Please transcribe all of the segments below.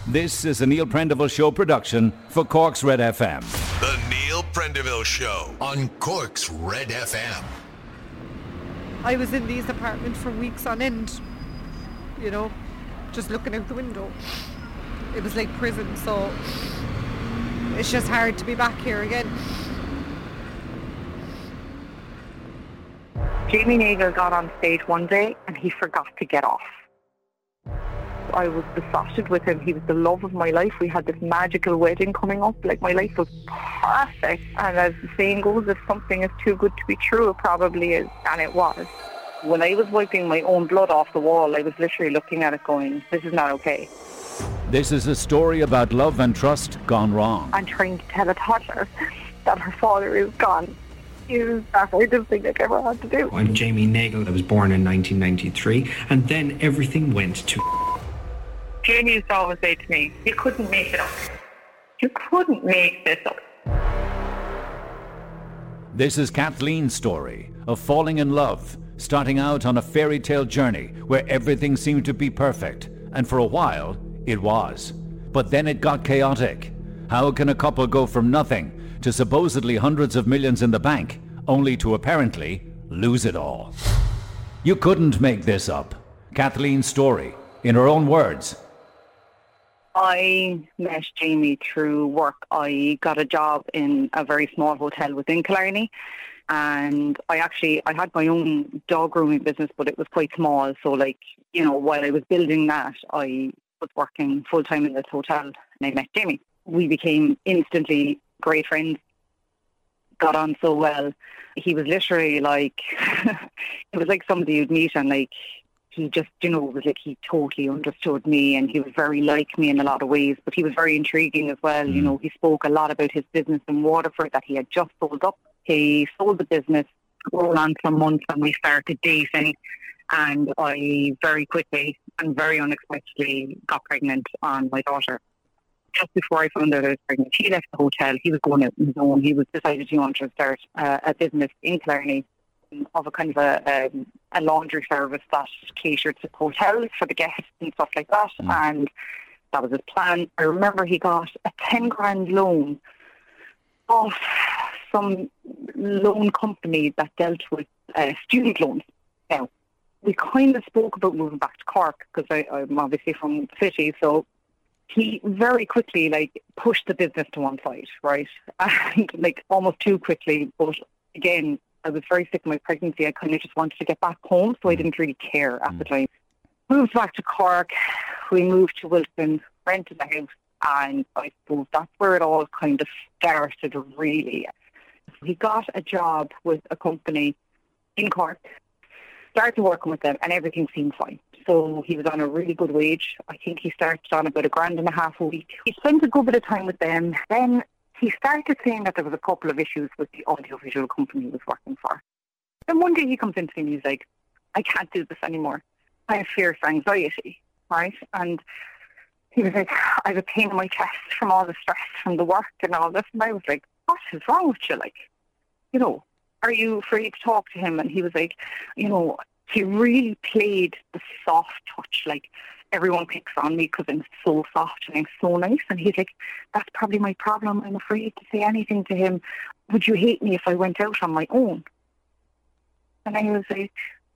This is a Neil Prendeville Show production for Cork's Red FM. The Neil Prendeville Show on Cork's Red FM. I was in these apartments for weeks on end, you know, just looking out the window. It was like prison, so it's just hard to be back here again. Jamie Nagle got on stage one day and he forgot to get off. I was besotted with him. He was the love of my life. We had this magical wedding coming up. Like, my life was perfect. And as the saying goes, if something is too good to be true, it probably is. And it was. When I was wiping my own blood off the wall, I was literally looking at it going, this is not okay. This is a story about love and trust gone wrong. And trying to tell a toddler that her father is gone is the hardest thing I've ever had to do. I'm Jamie Nagle. I was born in 1993. And then everything went to... Jamie used to always say to me, you couldn't make it up. You couldn't make this up. This is Kathleen's story of falling in love, starting out on a fairy tale journey where everything seemed to be perfect, and for a while it was. But then it got chaotic. How can a couple go from nothing to supposedly hundreds of millions in the bank, only to apparently lose it all? You couldn't make this up. Kathleen's story, in her own words. I met Jamie through work. I got a job in a very small hotel within Killarney, and I had my own dog grooming business, but it was quite small. So, like, you know, while I was building that, I was working full time in this hotel, and I met Jamie. We became instantly great friends, got on so well. He was literally like, it was like somebody you'd meet and like, he just, you know, was like he totally understood me, and he was very like me in a lot of ways, but he was very intriguing as well. You know, he spoke a lot about his business in Waterford that he had just sold up. He sold the business, rolled on for months, and we started dating, and I very quickly and very unexpectedly got pregnant on my daughter. Just before I found out I was pregnant, he left the hotel. He was going out on his own. He was decided he wanted to start a business in Killarney of a kind of a laundry service that catered to hotels for the guests and stuff like that. And that was his plan. I remember he got a 10 grand loan off some loan company that dealt with student loans. Now, we kind of spoke about moving back to Cork because I'm obviously from the city, so he very quickly pushed the business to one side, right? And almost too quickly, but again, I was very sick of my pregnancy. I kind of just wanted to get back home, so I didn't really care at the time. Moved back to Cork. We moved to Wilson, rented a house, and I suppose that's where it all kind of started, really. He got a job with a company in Cork, started working with them, and everything seemed fine. So he was on a really good wage. I think he started on about $1.50 a week. He spent a good bit of time with them. Then he started saying that there was a couple of issues with the audiovisual company he was working for. Then one day he comes into me and he's like, I can't do this anymore. I have fierce anxiety, right? And he was like, I have a pain in my chest from all the stress from the work and all this. And I was like, what is wrong with you? You know, are you afraid to talk to him? And he was like, you know, he really played the soft touch, everyone picks on me because I'm so soft and I'm so nice. And he's like, that's probably my problem. I'm afraid to say anything to him. Would you hate me if I went out on my own? And I was like,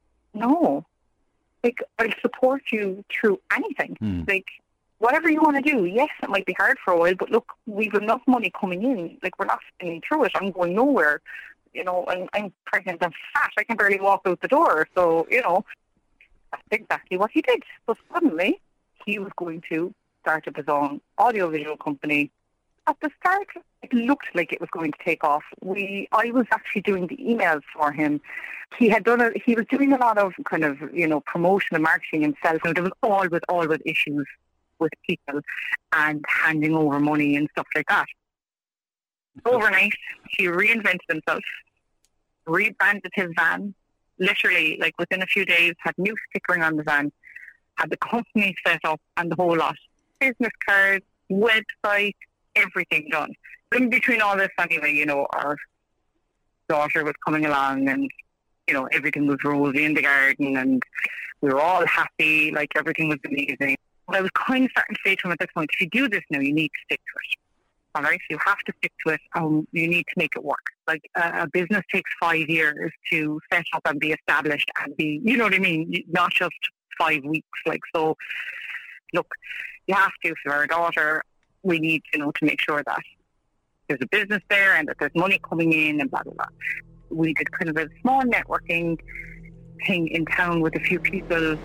no. I'll support you through anything. Whatever you want to do. Yes, it might be hard for a while, but look, we've enough money coming in. We're not spinning through it. I'm going nowhere. You know, and I'm pregnant and fat. I can barely walk out the door. So, you know, that's exactly what he did. But suddenly, he was going to start up his own audiovisual company. At the start, it looked like it was going to take off. I was actually doing the emails for him. He was doing a lot of kind of, you know, promotion and marketing himself. And there was always issues with people and handing over money and stuff like that. Overnight, he reinvented himself, rebranded his van, literally, within a few days, had new stickering on the van, had the company set up and the whole lot. Business cards, website, everything done. In between all this, anyway, you know, our daughter was coming along and, you know, everything was rosy in the garden and we were all happy, everything was amazing. But I was kind of starting to say to him at this point, if you do this now, you need to stick to it. All right, you have to stick to it. You need to make it work. Like a business takes 5 years to set up and be established and be, you know what I mean? Not just 5 weeks. Like, so, look, you have to, if you're a daughter, we need, to make sure that there's a business there and that there's money coming in and blah, blah, blah. We did kind of a small networking thing in town with a few people.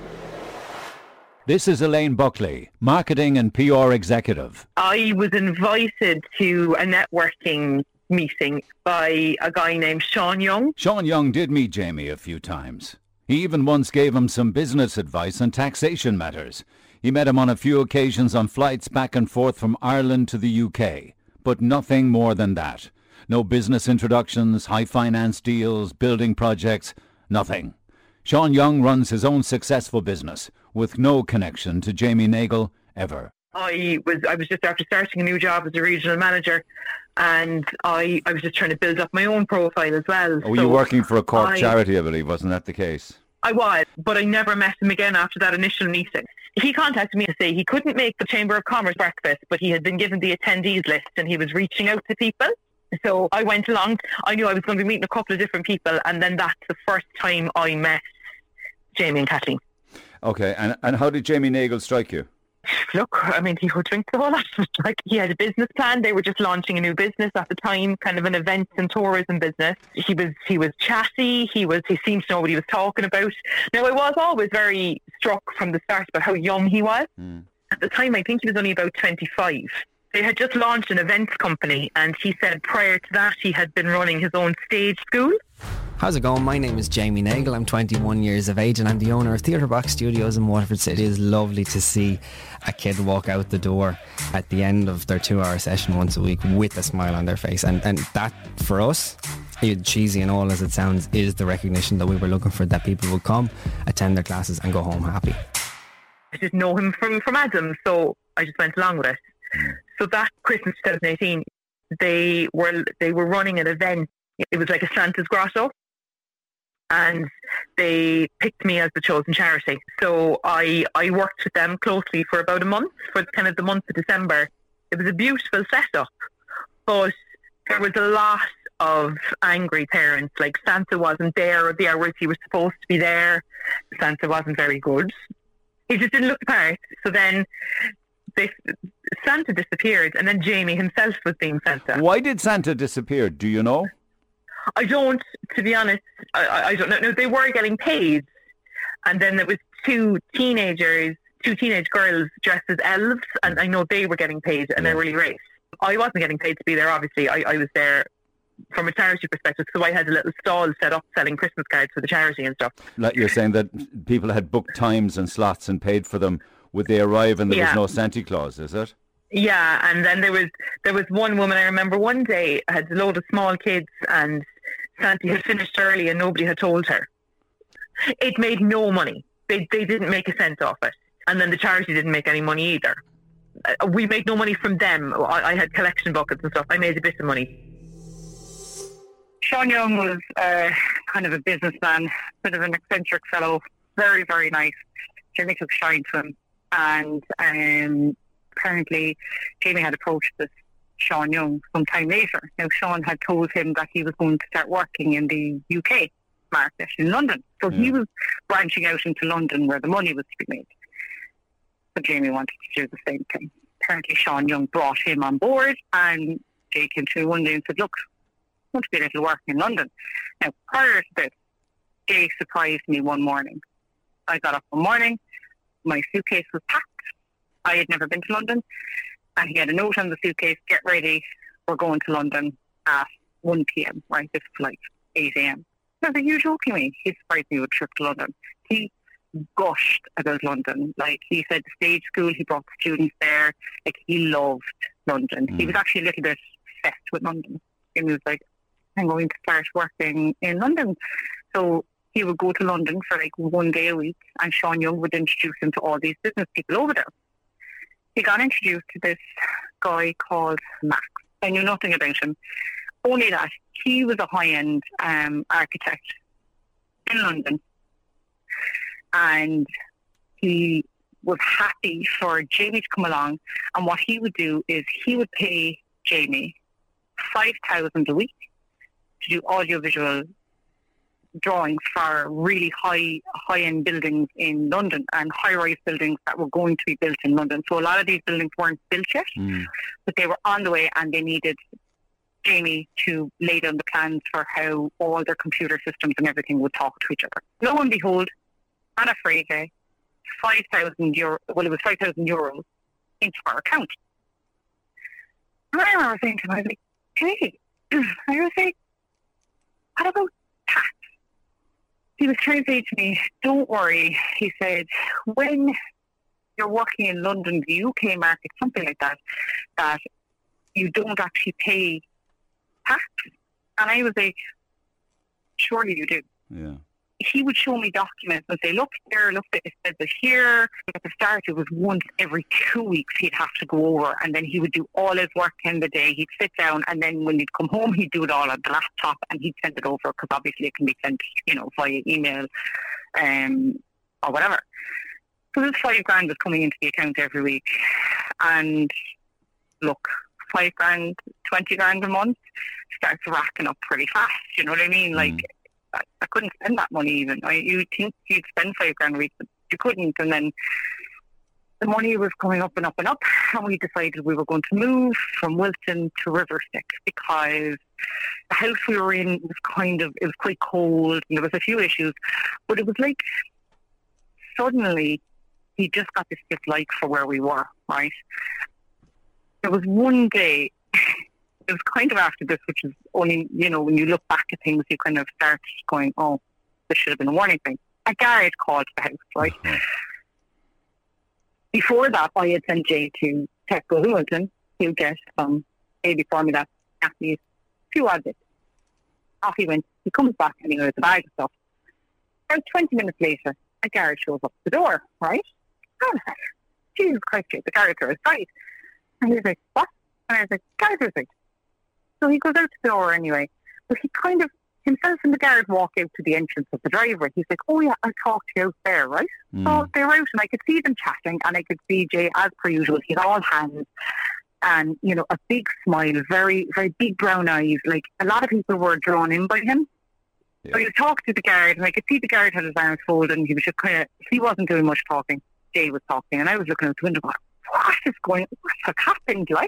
This is Elaine Buckley, Marketing and PR Executive. I was invited to a networking meeting by a guy named Sean Young. Sean Young did meet Jamie a few times. He even once gave him some business advice on taxation matters. He met him on a few occasions on flights back and forth from Ireland to the UK. But nothing more than that. No business introductions, high finance deals, building projects, nothing. Sean Young runs his own successful business with no connection to Jamie Nagle ever. I was just after starting a new job as a regional manager, and I was just trying to build up my own profile as well. Oh, were you working for a Cork charity, I believe, wasn't that the case? I was, but I never met him again after that initial meeting. He contacted me to say he couldn't make the Chamber of Commerce breakfast, but he had been given the attendees list and he was reaching out to people. So I went along. I knew I was going to be meeting a couple of different people, and then that's the first time I met Jamie and Kathleen. Okay, and how did Jamie Nagle strike you? Look, I mean, he would drink the whole lot. Like, he had a business plan. They were just launching a new business at the time, kind of an events and tourism business. He was chatty. He seemed to know what he was talking about. Now, I was always very struck from the start about how young he was. At the time, I think he was only about 25. They had just launched an events company, and he said prior to that he had been running his own stage school. How's it going? My name is Jamie Nagle. I'm 21 years of age and I'm the owner of Theatre Box Studios in Waterford City. It is lovely to see a kid walk out the door at the end of their 2-hour session once a week with a smile on their face. And that, for us, cheesy and all as it sounds, is the recognition that we were looking for, that people would come, attend their classes and go home happy. I didn't know him from Adam, so I just went along with it. So that Christmas 2018, they were running an event. It was like a Santa's Grotto, and they picked me as the chosen charity. So I worked with them closely for about a month, for kind of the month of December. It was a beautiful setup, but there was a lot of angry parents. Like, Santa wasn't there or the hours he was supposed to be there. Santa wasn't very good. He just didn't look the part. So then Santa disappeared, and then Jamie himself was being Santa. Why did Santa disappear? Do you know? I don't, to be honest. I don't know. No, they were getting paid, and then there was two teenage girls dressed as elves, and I know they were getting paid an hourly rate. I wasn't getting paid to be there, obviously. I was there from a charity perspective, so I had a little stall set up selling Christmas cards for the charity and stuff. Like, you're saying that people had booked times and slots and paid for them. Would they arrive and there was no Santa Claus, is it? Yeah, and then there was one woman, I remember one day, had a load of small kids, and Santa had finished early and nobody had told her. It made no money. They didn't make a cent off it. And then the charity didn't make any money either. We made no money from them. I had collection buckets and stuff. I made a bit of money. Sean Young was kind of a businessman, bit of an eccentric fellow, very, very nice. Jamie took shine to him. And apparently Jamie had approached this Sean Young some time later. Now, Sean had told him that he was going to start working in the UK market in London. So he was branching out into London where the money was to be made. But Jamie wanted to do the same thing. Apparently Sean Young brought him on board, and Jay came to me one day and said, look, I want to be a little working in London. Now, prior to this, Jay surprised me one morning. I got up one morning, my suitcase was packed. I had never been to London, and he had a note on the suitcase, get ready, we're going to London at 1 p.m, right? This flight, 8 a.m. I was like, you're joking me. He surprised me with a trip to London. He gushed about London. Like, he said the stage school, he brought the students there. Like, he loved London. He was actually a little bit obsessed with London. And he was like, I'm going to start working in London. So he would go to London for like 1 day a week, and Sean Young would introduce him to all these business people over there. He got introduced to this guy called Max. I knew nothing about him. Only that he was a high-end architect in London. And he was happy for Jamie to come along, and what he would do is he would pay Jamie $5,000 a week to do audiovisual drawings for really high-end buildings in London and high-rise buildings that were going to be built in London. So a lot of these buildings weren't built yet, but they were on the way, and they needed Jamie to lay down the plans for how all their computer systems and everything would talk to each other. Lo and behold, on a Friday, €5,000, well, it was €5,000 into our account. And I remember saying to him, I was like, hey, I was like, what about tax? He was trying to say to me, don't worry. He said, when you're working in London, the UK market, something like that, that you don't actually pay tax. And I was like, surely you do. Yeah. He would show me documents and say, look here, look, it says it here. At the start, it was once every 2 weeks he'd have to go over, and then he would do all his work in the day. He'd sit down, and then when he'd come home, he'd do it all on the laptop, and he'd send it over, because obviously it can be sent, via email or whatever. So this $5,000 was coming into the account every week. And look, $5,000, $20,000 a month starts racking up pretty fast. You know what I mean? Like, I couldn't spend that money even. You'd think you'd spend $5,000 a week, but you couldn't. And then the money was coming up and up and up. And we decided we were going to move from Wilton to Riverstick, because the house we were in was it was quite cold, and there was a few issues. But it was like, suddenly, he just got this dislike for where we were, right? There was one day, it was kind of after this, which is only, when you look back at things, you kind of start going, oh, this should have been a warning thing. A guard called the house, right? Mm-hmm. Before that, I had sent Jay to Tesco Hamilton to get some baby formula, nappies, few odd bits. Off he went. He comes back and he has a bag of stuff. About 20 minutes later, a guard shows up at the door, right? I was like, Jesus Christ, the guards are outside. And he was like, what? And I was like, guards are outside. So he goes out to the door anyway. But he kind of, himself and the guard walk out to the entrance of the driveway. He's like, oh yeah, I'll talk to you out there, right? So they're out, and I could see them chatting, and I could see Jay, as per usual, he's all hands. And, a big smile, very, very big brown eyes. Like, a lot of people were drawn in by him. Yeah. So he was talking to the guard, and I could see the guard had his arms folded, and he was just he wasn't doing much talking. Jay was talking, and I was looking out the window going, what has happened, like?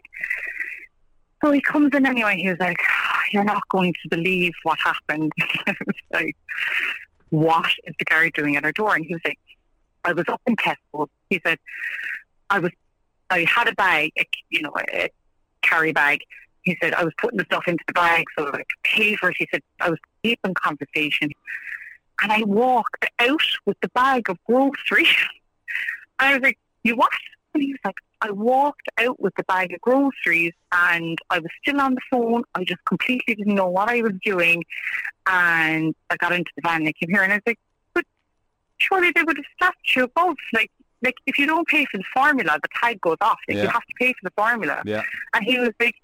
So he comes in anyway, he was like, you're not going to believe what happened. I was like, what is the guard doing at our door? And he was like, I was up in Tesco. He said, I had a bag, a carry bag. He said, I was putting the stuff into the bag so that I could pay for it. He said, I was deep in conversation. And I walked out with the bag of groceries. And I was like, you what? And he was like, I walked out with the bag of groceries, and I was still on the phone. I just completely didn't know what I was doing. And I got into the van and I came here, and I was like, but surely they would have stopped you both. Like if you don't pay for the formula, the tag goes off. Like, you have to pay for the formula. Yeah. And he was like,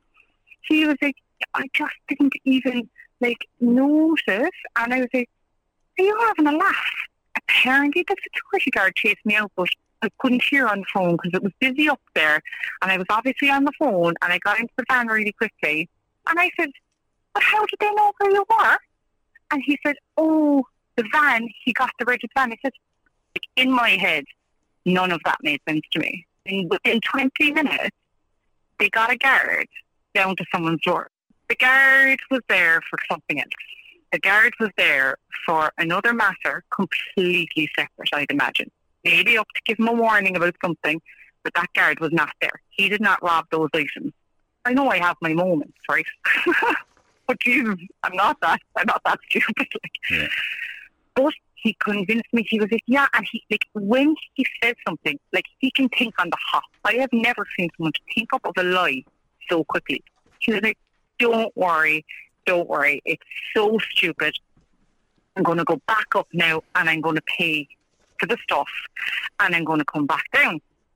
I just didn't even notice. And I was like, are you having a laugh? Apparently the security guard chased me out, but I couldn't hear on the phone because it was busy up there, and I was obviously on the phone, and I got into the van really quickly, and I said, but how did they know where you were? And he said, oh, the van, he got the rented van. I said, in my head, none of that made sense to me. Within 20 minutes, they got a guard down to someone's door. The guard was there for something else. The guard was there for another matter, completely separate, I'd imagine. Maybe up to give him a warning about something, but that guard was not there. He did not rob those items. I know I have my moments, right? But Jesus, I'm not that stupid. Yeah. But he convinced me. He was like, yeah, and he when he says something, he can think on the hop. I have never seen someone think up of a lie so quickly. He was like, don't worry. It's so stupid. I'm going to go back up now, and I'm going to pay for the stuff, and I'm going to come back down.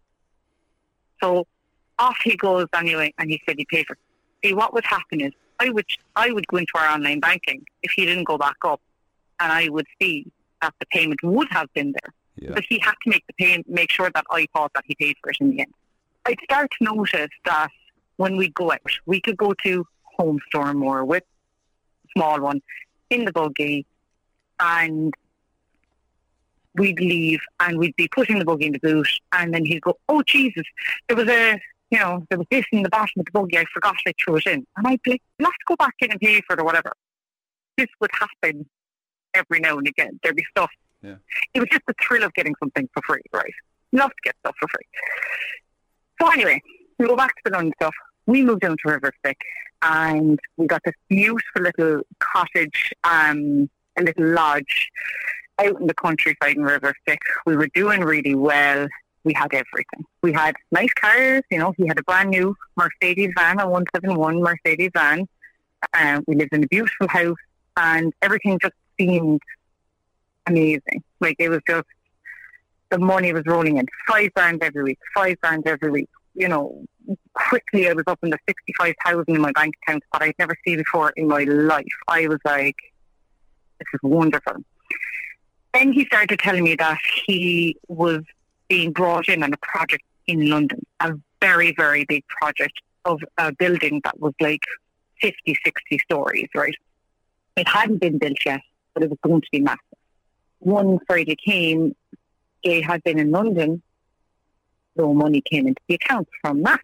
So off he goes anyway, and he said he paid for it. See, what would happen is I would go into our online banking if he didn't go back up, and I would see that the payment would have been there. But he had to make sure that I thought that he paid for it in the end. I'd start to notice that when we go out, we could go to Home Store more with a small one in the buggy, and we'd leave and we'd be putting the buggy in the boot, and then he'd go, "Oh Jesus, there was this in the bottom of the buggy, I forgot I threw it in." And I'd be like, "Let's go back in and pay for it or whatever." This would happen every now and again. There'd be stuff. Yeah. It was just the thrill of getting something for free, right? Love to get stuff for free. So anyway, we go back to the London stuff. We moved down to River Stick, and we got this beautiful little cottage, a little lodge out in the countryside in River Stick. We were doing really well. We had everything. We had nice cars, you know. He had a brand new Mercedes van, a 171 Mercedes van. We lived in a beautiful house, and everything just seemed amazing. Like, it was just, the money was rolling in. 5 grand every week. You know, quickly I was up in the 65,000 in my bank account that I'd never seen before in my life. I was like, this is wonderful. Then he started telling me that he was being brought in on a project in London, a very, very big project of a building that was like 50, 60 stories, right? It hadn't been built yet, but it was going to be massive. One Friday came, Jay had been in London, no money came into the account from Max.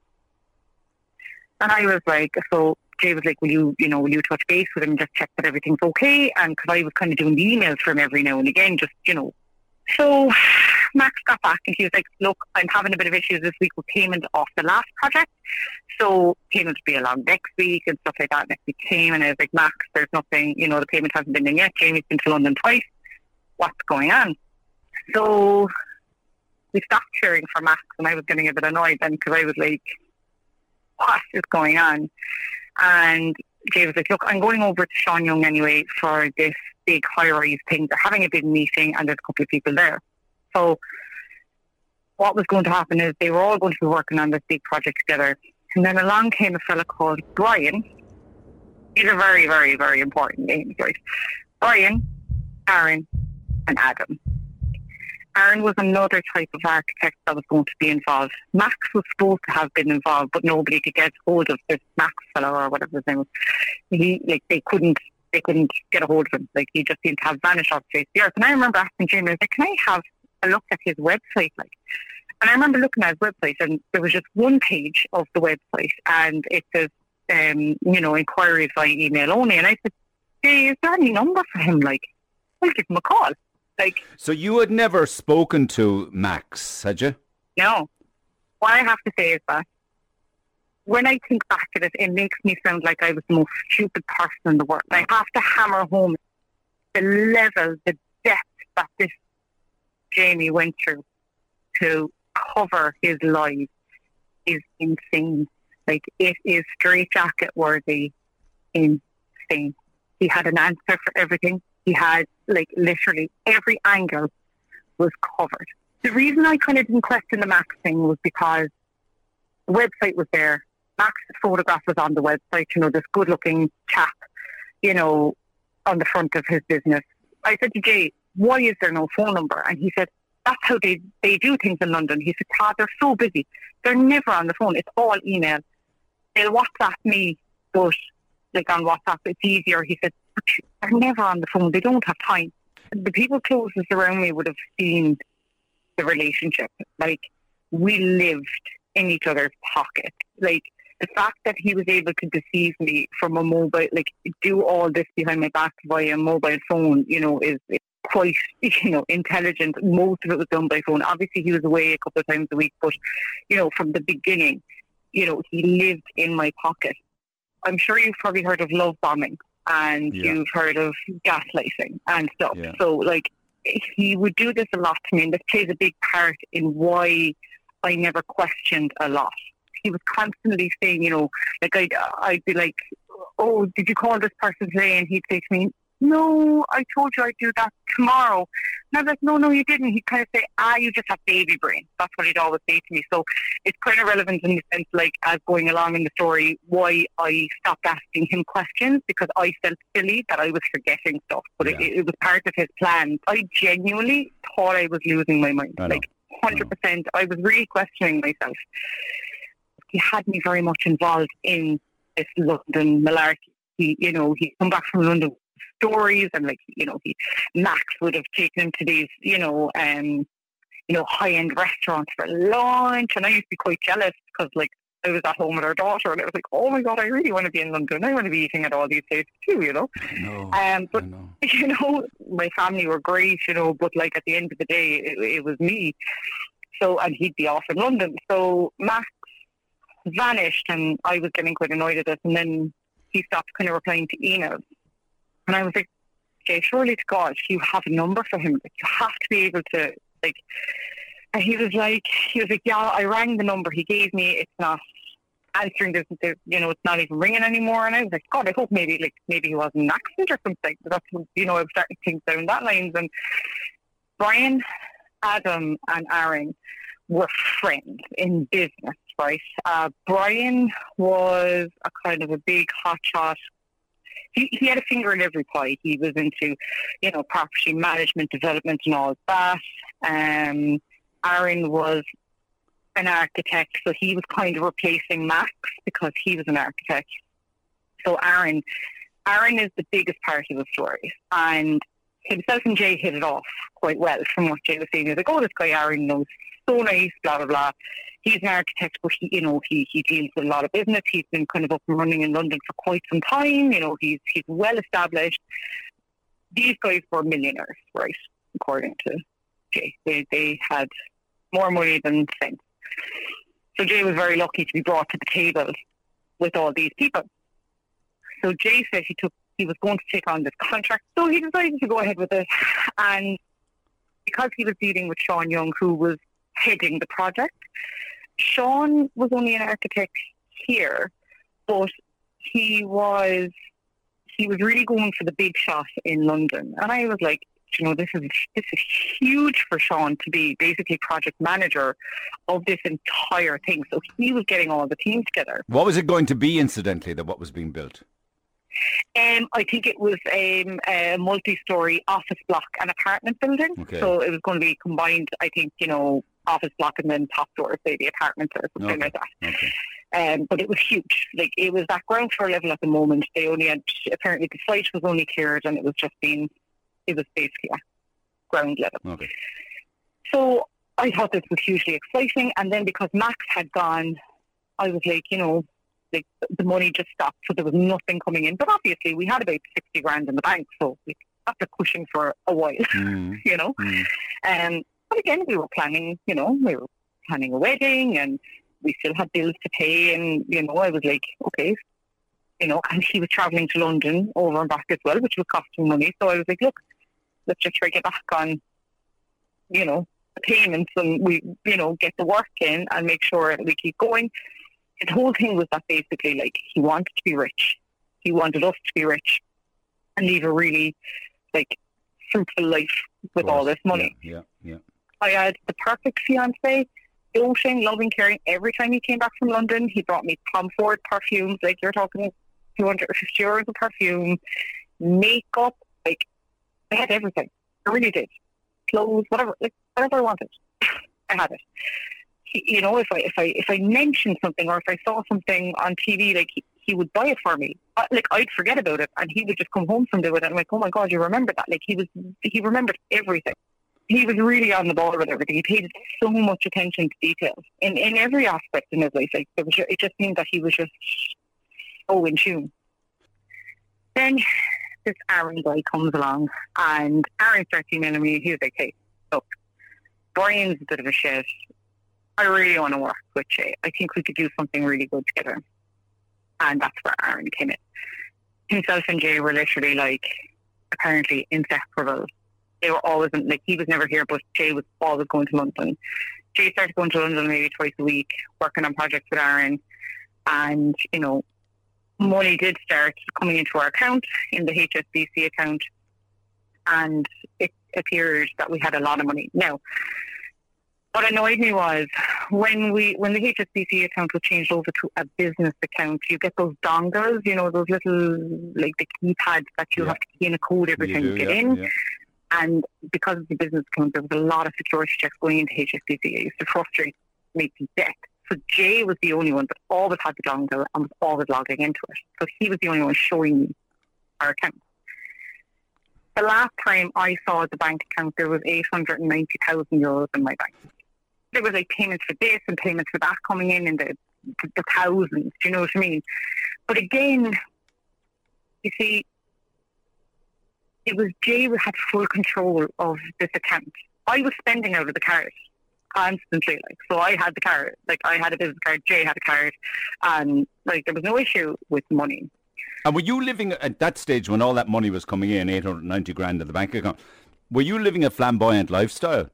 And I was like, so Jay was like, will you touch base with him and just check that everything's okay? And because I was kind of doing the emails for him every now and again, just, you know. So Max got back and he was like, look, I'm having a bit of issues this week with payment off the last project. So payment will be along next week and stuff like that. Next week came and I was like, Max, there's nothing, you know, the payment hasn't been in yet. Jamie's been to London twice. What's going on? So we stopped hearing from Max, and I was getting a bit annoyed then because I was like, what is going on? And Jay was like, look, I'm going over to Sean Young anyway for this big high-rise thing. They're having a big meeting and there's a couple of people there. So what was going to happen is they were all going to be working on this big project together. And then along came a fella called Brian. These are very, very, very important names, right? Brian, Aaron, and Adam. Aaron was another type of architect that was going to be involved. Max was supposed to have been involved, but nobody could get hold of this Max fellow or whatever his name was. They couldn't get a hold of him. Like, he just seemed to have vanished off the face of the earth. And I remember asking Jamie, I was like, can I have a look at his website? Like, and I remember looking at his website, and there was just one page of the website, and it says, inquiries by email only. And I said, hey, is there any number for him? Like, I'll give him a call. Like, so you had never spoken to Max, had you? No. What I have to say is that when I think back at it, it makes me sound like I was the most stupid person in the world. I have to hammer home the level, the depth that this Jamie went through to cover his life is insane. Like, it is straitjacket worthy insane. He had an answer for everything. He had, like, literally every angle was covered. The reason I kind of didn't question the Max thing was because the website was there. Max's photograph was on the website, you know, this good-looking chap, you know, on the front of his business. I said to Jay, why is there no phone number? And he said, that's how they do things in London. He said, Todd, they're so busy. They're never on the phone. It's all email. They'll WhatsApp me, but, like, on WhatsApp, it's easier. He said, but they're never on the phone. They don't have time. The people closest around me would have seen the relationship. Like, we lived in each other's pocket. Like, the fact that he was able to deceive me from a mobile, like, do all this behind my back via a mobile phone, you know, is quite, you know, intelligent. Most of it was done by phone. Obviously, he was away a couple of times a week, but, you know, from the beginning, you know, he lived in my pocket. I'm sure you've probably heard of love bombing, and you've heard of gaslighting and stuff. Yeah. So, like, he would do this a lot to me, and this plays a big part in why I never questioned a lot. He was constantly saying, you know, like, I'd be like, oh, did you call this person today? And he'd say to me, no, I told you I'd do that tomorrow. And I was like, no, you didn't. He'd kind of say, you just have baby brain. That's what he'd always say to me. So it's kind of relevant in the sense, like, as going along in the story, why I stopped asking him questions, because I felt silly that I was forgetting stuff. But it was part of his plan. I genuinely thought I was losing my mind. Like, 100%. I was really questioning myself. He had me very much involved in this London malarkey. He'd come back from London with stories, and Max would have taken him to these, high-end restaurants for lunch, and I used to be quite jealous because, like, I was at home with our daughter, and I was like, oh my God, I really want to be in London. I want to be eating at all these places too, But, my family were great, but, like, at the end of the day, it was me. So, and he'd be off in London. So Max vanished, and I was getting quite annoyed at it, and then he stopped kind of replying to emails. And I was like, okay, surely to God, you have a number for him. Like, you have to be able to, like... And he was like, yeah, I rang the number he gave me. It's not answering. It's not even ringing anymore. And I was like, God, I hope maybe he was in an accident or something. But that's, I was starting to think down that lines. And Brian, Adam and Aaron were friends in business, right? Brian was a kind of a big hotshot. He had a finger in every pie. He was into, property management, development and all that. Aaron was an architect, so he was kind of replacing Max because he was an architect. So Aaron is the biggest part of the story. And himself and Jay hit it off quite well from what Jay was saying. He was like, oh, this guy Aaron knows, so nice, blah, blah, blah. He's an architect, but he deals with a lot of business. He's been kind of up and running in London for quite some time. He's well established. These guys were millionaires, right? According to Jay. They had more money than sense. So Jay was very lucky to be brought to the table with all these people. So Jay said he was going to take on this contract, so he decided to go ahead with it. And because he was dealing with Sean Young, who was heading the project, Sean was only an architect here, but he was really going for the big shot in London. And I was like, this is huge for Sean to be basically project manager of this entire thing. So he was getting all the team together. What was it going to be, incidentally, what was being built? I think it was a multi-storey office block and apartment building. Okay. So it was going to be combined, I think, office block and then top floors, maybe apartments or something like that. Okay. But it was huge. Like, it was at ground floor level at the moment. They only had, apparently the site was only cleared, and it was basically at ground level. Okay. So I thought this was hugely exciting. And then because Max had gone, I was like, the money just stopped. So there was nothing coming in. But obviously we had about 60 grand in the bank. So that's a cushion for a while, But again, we were planning a wedding, and we still had bills to pay. And, I was like, okay, and he was travelling to London over and back as well, which was costing money. So I was like, look, let's just try to get back on, the payments, and we, get the work in and make sure that we keep going. The whole thing was that basically, like, he wanted to be rich. He wanted us to be rich and leave a really, like, fruitful life with all this money. Yeah. I had the perfect fiancé, doting, loving, caring. Every time he came back from London, he brought me Tom Ford perfumes. Like, you're talking €250 of perfume, makeup. Like, I had everything. I really did. Clothes, whatever I wanted, I had it. If I mentioned something, or if I saw something on TV, like, he would buy it for me. Like, I'd forget about it, and he would just come home from doing it. And I'm like, oh my God, you remember that? Like, he remembered everything. He was really on the ball with everything. He paid so much attention to details in every aspect in his life. Like, it just seemed that he was just so in tune. Then this Aaron guy comes along, and Aaron starts emailing me. He was like, hey, look, Brian's a bit of a shit. I really want to work with Jay. I think we could do something really good together. And that's where Aaron came in. Himself and Jay were literally, like, apparently inseparable. They were always, like, he was never here, but Jay was always going to London. Jay started going to London maybe twice a week, working on projects with Aaron. And, money did start coming into our account, in the HSBC account, and it appeared that we had a lot of money. Now, what annoyed me was when the HSBC account was changed over to a business account, you get those dongles, those little, like the keypads that you have to key in a code every time you get in. Yeah. And because of the business account, there was a lot of security checks going into HSBC. It used to frustrate me to death. So Jay was the only one that always had the dongle and was always logging into it. So he was the only one showing me our account. The last time I saw the bank account, there was 890,000 euros in my bank. There was like payments for this and payments for that coming in the thousands, do you know what I mean? But again, you see, it was Jay who had full control of this account. I was spending out of the card constantly, so I had the card, I had a business card, Jay had a card, and there was no issue with money. And were you living at that stage when all that money was coming in, 890 grand in the bank account, were you living a flamboyant lifestyle?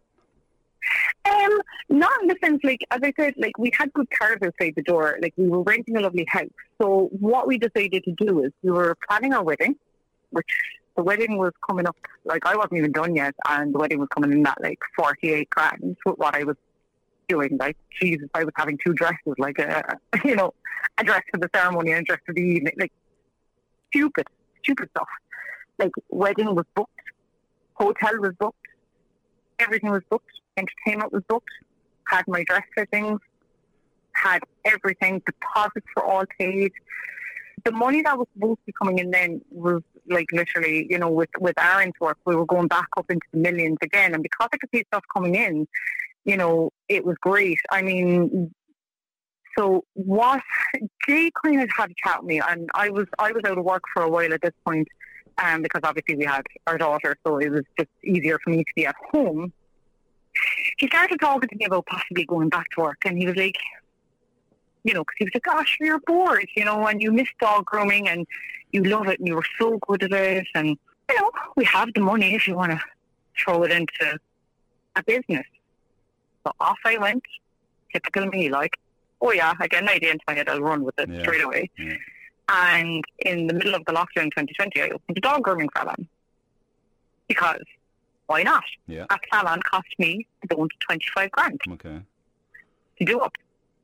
Not in the sense, as I said, we had good cars outside the door, we were renting a lovely house. So what we decided to do is we were planning our wedding, which the wedding was coming up, I wasn't even done yet, and the wedding was coming in at 48 grand with what I was doing. Jesus, I was having two dresses, a dress for the ceremony and a dress for the evening, stupid stuff. Wedding was booked, hotel was booked, everything was booked, entertainment was booked, had my dress fittings, had everything, deposits were all paid. The money that was supposed to be coming in then was literally, with Aaron's work, we were going back up into the millions again. And because I could see stuff coming in, it was great. I mean, so what Jay kind of had a chat with me, and I was out of work for a while at this point, because obviously we had our daughter, so it was just easier for me to be at home. He started talking to me about possibly going back to work, and he was like, because he was like, gosh, you're bored, and you miss dog grooming and you love it and you were so good at it, and, we have the money if you want to throw it into a business. So off I went, typical me, oh yeah, I get an idea into my head, I'll run with it straight away. Yeah. And in the middle of the lockdown in 2020, I opened a dog grooming salon. Because why not? Yeah. That salon cost me about 25 grand to do up.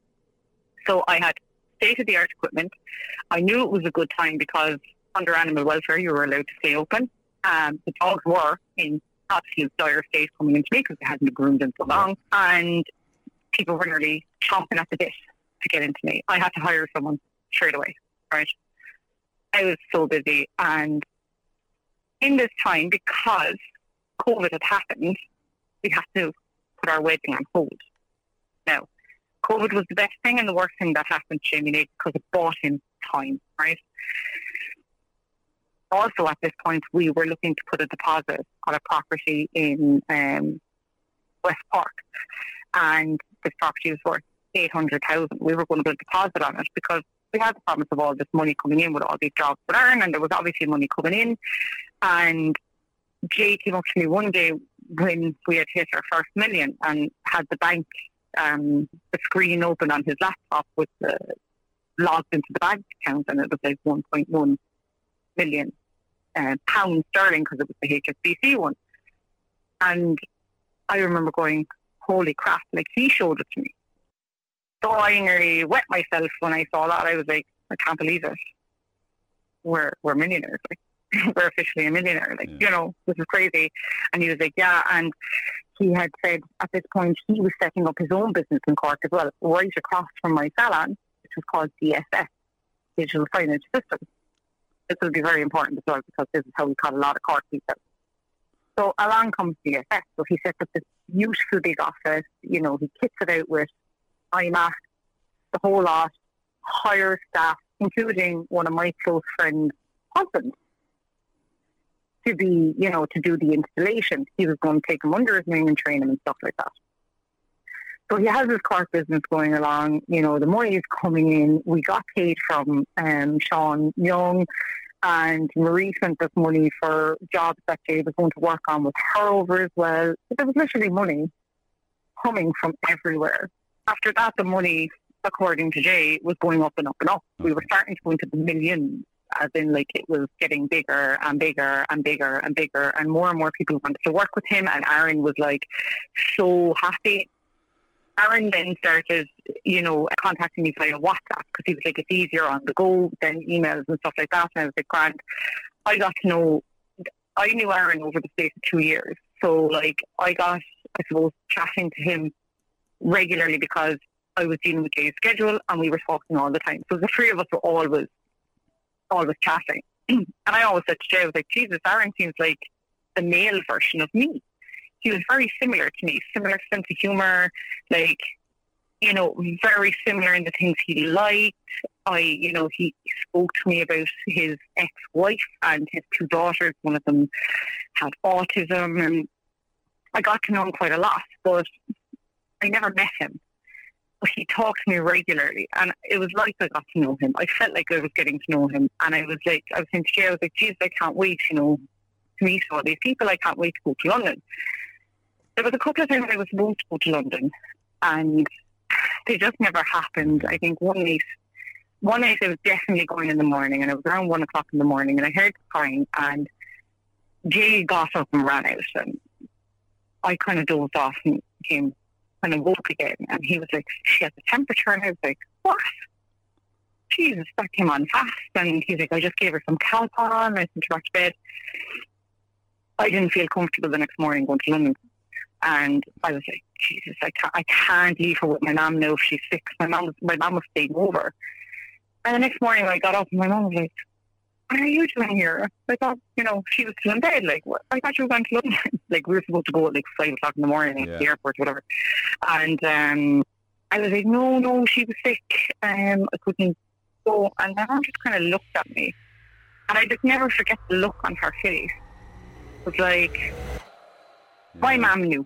So I had state-of-the-art equipment. I knew it was a good time because under animal welfare, you were allowed to stay open. The dogs were in absolute dire state coming into me because they hadn't been groomed in so long. And people were nearly chomping at the bit to get into me. I had to hire someone straight away, right? I was so busy. And in this time, because COVID had happened, we had to put our wedding on hold. Now, COVID was the best thing and the worst thing that happened to Jamie Nate because it bought him time, right? Also, at this point, we were looking to put a deposit on a property in West Park, and this property was worth 800,000. We were going to put a deposit on it because we had the promise of all this money coming in with all these jobs we earn, and there was obviously money coming in. And Jay came up to me one day when we had hit our first million and had the bank, the screen open on his laptop with the logged into the bank account, and it was 1.1 million pounds sterling because it was the HSBC one. And I remember going, holy crap, he showed it to me. So I nearly wet myself when I saw that. I was like, I can't believe it. We're millionaires. We're officially a millionaire. This is crazy. And he was like, yeah. And he had said at this point he was setting up his own business in Cork as well, right across from my salon, which was called DSS, Digital Signage Systems. This will be very important as well because this is how we caught a lot of Cork people. So along comes DSS. So he set up this beautiful big office. He kits it out with iMac, the whole lot, hire staff, including one of my close friends' husbands, to be, to do the installation. He was going to take him under his wing and train him and stuff like that. So he has his Cork business going along. The money is coming in. We got paid from Sean Young, and Marie sent us money for jobs that Jay was going to work on with her over as well. But there was literally money coming from everywhere. After that, the money according to Jay, was going up and up and up. We were starting to go into the millions, as in like it was getting bigger and bigger and bigger and bigger, and more people wanted to work with him, and Aaron was like so happy. Aaron then started, contacting me via WhatsApp because he was like, it's easier on the go than emails and stuff like that. And I was like, grand. I knew Aaron over the space of 2 years. So like I got, I suppose, chatting to him regularly because I was dealing with Jay's schedule and we were talking all the time. So the three of us were always chatting. And I always said to Jay, I was like, Jesus, Aaron seems like the male version of me. He was very similar to me, similar sense of humour, like, very similar in the things he liked. He spoke to me about his ex-wife and his two daughters. One of them had autism, and I got to know him quite a lot, but I never met him. But he talked to me regularly, and it was like I got to know him. I felt like I was getting to know him, and I was saying to Jay, I was like, Jesus, I can't wait, to meet all these people. I can't wait to go to London. There was a couple of times I was supposed to go to London, and they just never happened. I think one night I was definitely going in the morning, and it was around 1 o'clock in the morning, and I heard crying, and Jay got up and ran out, and I kind of dozed off and came kind of woke again, and he was like, she has a temperature, and I was like, what? Jesus, that came on fast. And he's like, I just gave her some Calpol, I sent her back to bed. I didn't feel comfortable the next morning going to London. And I was like, Jesus, I can't leave her with my mum now if she's sick. My mum was staying over. And the next morning I got up and my mum was like, what are you doing here? I thought, she was still in bed. Like, what? I thought you were going to London. Like, we were supposed to go at like 5 o'clock in the morning at the airport, whatever. And I was like, no, she was sick. I couldn't go. And my mum just kind of looked at me. And I just never forget the look on her face. It was like, my mum knew.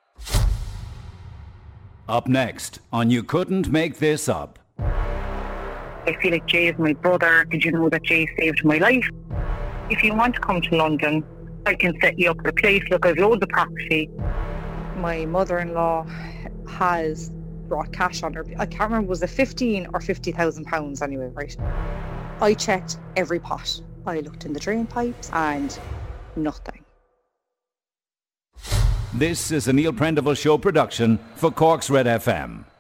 Up next on You Couldn't Make This Up. I feel like Jay is my brother. Did you know that Jay saved my life? If you want to come to London, I can set you up with a place. Look, I've loads of property. My mother-in-law has brought cash on her. I can't remember, was it 15 or 50,000 pounds anyway, right? I checked every pot. I looked in the drain pipes and nothing. This is a Neil Prendeville Show production for Cork's Red FM.